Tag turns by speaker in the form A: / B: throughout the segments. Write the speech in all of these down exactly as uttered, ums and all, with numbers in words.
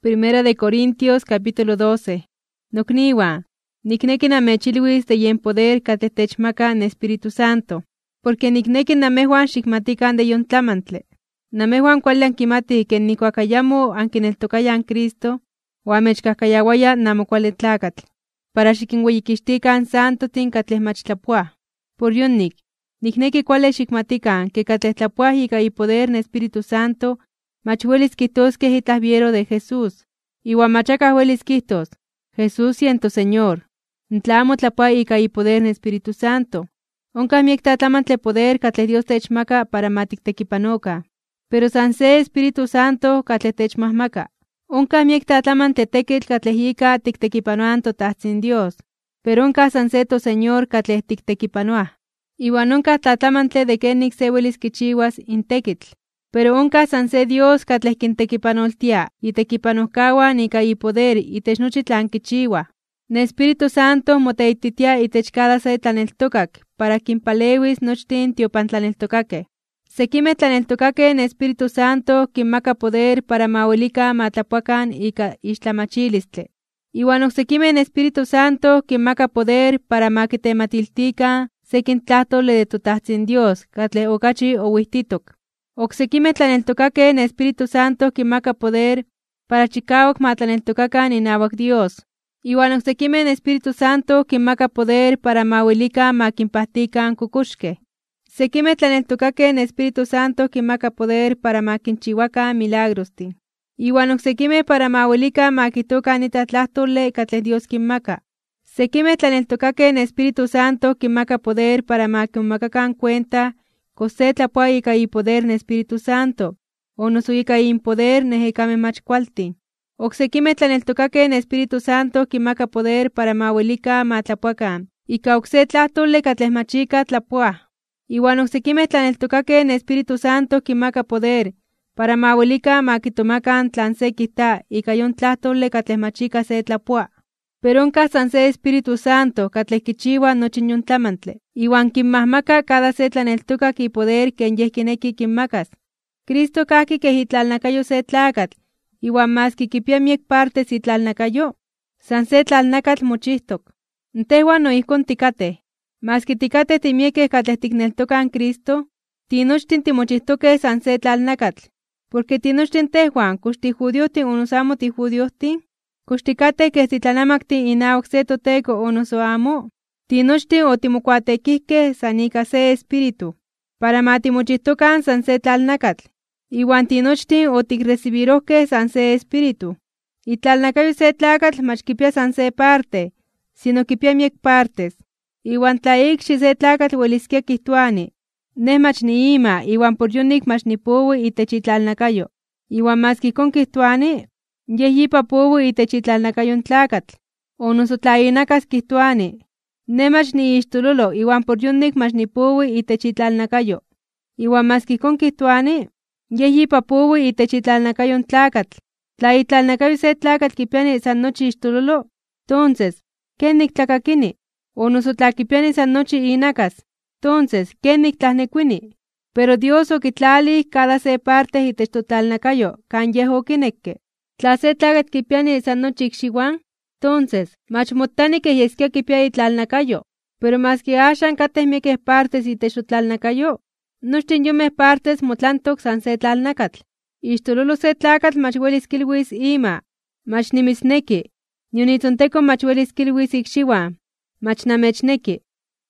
A: Primera de Corintios capítulo doce. Nokniwa, nikneki namechilwis de yen poder katetechmaka en Espíritu Santo, porque nikneki namehuan xikmatikan de yon tlamantle. Namehuan kuali ankimati ken nikuakayamo ankineltokayan Cristo, oamechkahkayawaya namokuali tlakatl, para xikinweyikixtikan santotin katleh mach tlapuah. Por yonnik, nikneki kuali xikmatikan ke katleh tlapuah ika ipoder en Espíritu Santo, mach welis kihtoskeh itlah viero de Jesús, iwan machakah welis kihtos, Jesús siento Señor, ntla amo tlapuah ika ipoder en Espíritu Santo. Onkah miek tlatlamantle poder katleh Dios techmaka para matiktekipanoka, pero san se Espíritu Santo katleh techmahmaka. Onkah miek tlatlamantle tekitl katleh ika tiktekipanoan totahtzin Dios, pero onkah san se toSeñor katleh tiktekipanoah. Iwan onkah tlatlamantle de kenik se welis kichiwas in tekitl, pero onkah san se Dios katleh kintekipanoltia itekipanohkawan ika ipoder itech nochi tlan kichiwah. Ne Espíritu Santo moteititia itech cada se tlaneltokak para kinpalewis nochtin tiopantlaneltokakeh. Sekimeh tlaneltokakeh en Espíritu Santo kinmaka poder para mawelika matlapuakan ika ixtlamachilistli. Iwan oksekimeh en Espíritu Santo kinmaka poder para makitematiltikan sekin tlahtoli de totahtzin Dios katleh okachi owihtitok. Oksekimeh tlaneltokakeh en Espíritu Santo kinmaka poder para chikawak matlaneltokakan inawak Dios. Iwan oksekimeh en Espíritu Santo kinmaka poder para mawelika makinpahtikan kukuxkeh. Sekimeh tlaneltokakeh en Espíritu Santo kinmaka poder para makinchiwakan milagrostin. Iwan oksekimeh para mawelika makitokan itlah tlahtoli katleh Dios kinmaka. Sekimeh tlaneltokakeh en Espíritu Santo kinmaka poder para makinmakakan cuenta kos se tlapuah ika ipoder en Espíritu Santo, o noso ika impoder nejekameh mach kualtin. Oksekimeh tlaneltokakeh en Espíritu Santo kinmaka poder para mawelika matlapuakan ika okse tlahtoli katleh mach ika tlapuah. Iwan oksekimeh tlaneltokakeh en Espíritu Santo kinmaka poder para mawelika makitomakan tlan se kijta ika yon tlahtoli katleh mach ika se tlapuah. Pero onkah san se Espíritu Santo katleh kichiwa nochi yon tlamantle, iwan kinmahmaka cada se tlaneltokak ipoder ken yeh kineki kinmakas. Cristo kahki keh itlalnakayo se tlakatl, iwan maski kipia miek partes itlalnakayo, san se tlalnakatl mochihtok. Ntehwan noihkon tikateh, maski tikateh timiekeh katleh tikneltokan Cristo, tinochtin timochihtokeh san se tlalnakatl, porque tinochtin tehwan kox tijudiohtin o noso amo tijudiohtin, kox tikateh keh titlanamaktin inawak se toteko o noso amo, tinochtin otimokuatekihkeh san ika se espíritu, para matimochihtokan san se tlalnakatl, iwan tinochtin otikrecibirohkeh san se espíritu. Itlalnakayo se tlakatl mach kipia san se parte, sino kipia miek partes. Iwan tla ikxi se tlakatl weliskia kihtoani, neh mach niima iwan por yonik mach nipowi itech itlalnakayo. Iwan maski ihkon kihtoani, yeh yipa powi itech itlalnakayon tlakatl. O noso tla inakas kihtoani, neh mach niixtololo iwan por yonik mach nipowi itech itlalnakayo. Iwan maski ihkon kihtoani, yeh yipa powi itech itlalnakayon tlakatl. Tla itlalnakayo se tlakatl kipiani san nochi ixtololo, tonces, ¿kenik tlakakini? O noso tla kipiani san nochi inakas, tonces, ¿kenik tlahnekuini? Pero Dios okitlalih cada se parte itech totlalnakayo kan yeh okinekke. Tla se tlakatl kipiani san nochi ikxiuan, tonces, mach motani keh yeskia kipia itlalnakayo, pero maski axan kateh miekeh partes itech totlalnakayo, nochtin yomeh partes motlantok san se tlalnakatl. Ixtololo se tlakatl mach welis kilwis ima, mach nimitzneki, nion itzonteko mach welis kilwis ikxiuan, mach namechneki.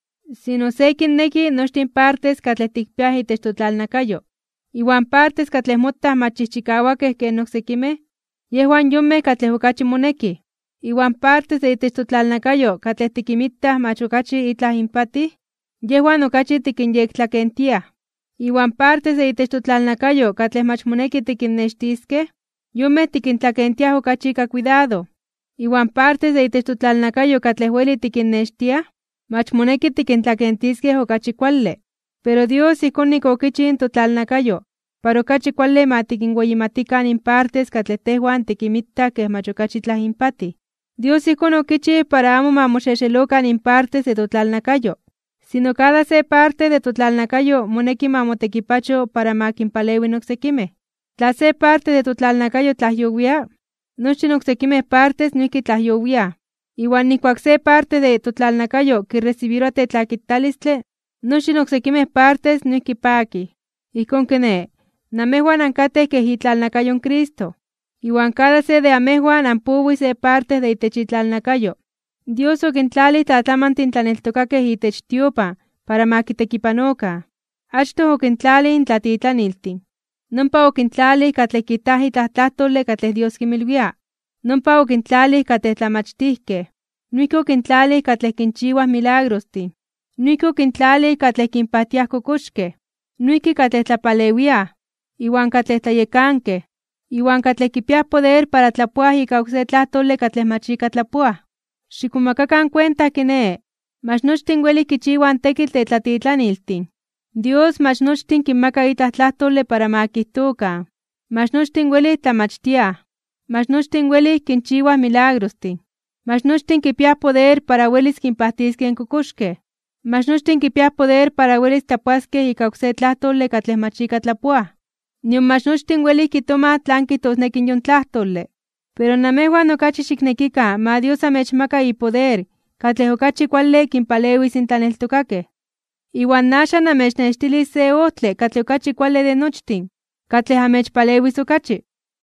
A: Sino se kinneki nochtin partes katleh tikpiah itech totlalnakayo, iwan partes katleh motah mach chihchikawakeh ken oksekimeh, yehwan yomeh katleh okachi moneki. Iwan partes de itech totlalnakayo katleh tikimitah mach okachi itlah impatih, yehwan okachi tikinyektlakentia. Iwan partes de itech totlalnakayo katleh mach moneki tikinnextiskeh, yomeh tikintlakentiah okachi ika cuidado. Iwan partes de itech totlalnakayo katleh ueli tikinnextiah, mach moneki tikintlakentiskeh okachi kuali. Pero Dios ihkon okichi totlalnakayo, para okachi kuali matikinweyimatikan in partes katleh tehwan tikimitah keh mach okachi itlah impatih. Dios ihkon okichi para amo mamoxexelokan in partes de totlalnakayo, sino cada se parte de totlalnakayo moneki mamotekipacho para makinpalewi oksekimeh. Tla se parte de totlalnakayo tlahyowia, nochi oksekimeh partes noihki tlahyowia. Iwan nikuak se parte de totlalnakayo kirecibiroa tetlakitalistle, nochi oksekimeh partes noihki paki. Ijkon kene, namejuan ankateh keh itlalnakayon Cristo, iwan cada se de amejuan anpowi se parte de itech itlalnakayo. Dios okintlalih tlatlamantin tlaneltokakeh itech tiopan para makitekipanoka. Achtoh okintlalih in tlatitlaniltin. Nompa okintlalih katleh kitah itlah tlahtole katleh Dios kimilwia. Nompa okintlalih katleh tlamachtihkeh. Noihki okintlalih katleh kinchiuah milagrostin. Noihki okintlalih katleh kinpahtiah kokoxkeh. Noihki katleh tlapalewiah, iwan katleh tlayekankeh, iwan katleh kipiah poder para tlapuah ika okse tlahtole katleh mach ika tlapuah. Xikmomakakan cuenta kiné, mach nochtin welih kichiuah tekitl de tlatitlaniltin. Dios mach nochtin kinmaka itlah tlahtole para makihtokan. Mach nochtin welih tlamachtiah. Mach nochtin welih kinchiuah milagrostin. Mach nochtin kipiah poder para welis kinpahtiskeh kokoxkeh. Mach nochtin kipiah poder para welis tlapuaskeh ika okse tlahtole katleh mach ika tlapuah. Nion mach nochtin welih kitomah tlan kijtosneki yon tlahtole. Pero namejuan okachi xiknekikan ma Dios amechmaka ipoder katleh okachi kuali kinpalewis in tlaneltokakeh. Iwan naxa namechnextilis se ohtli katleh okachi kuali de nochtin, katleh amechpalewis okachi.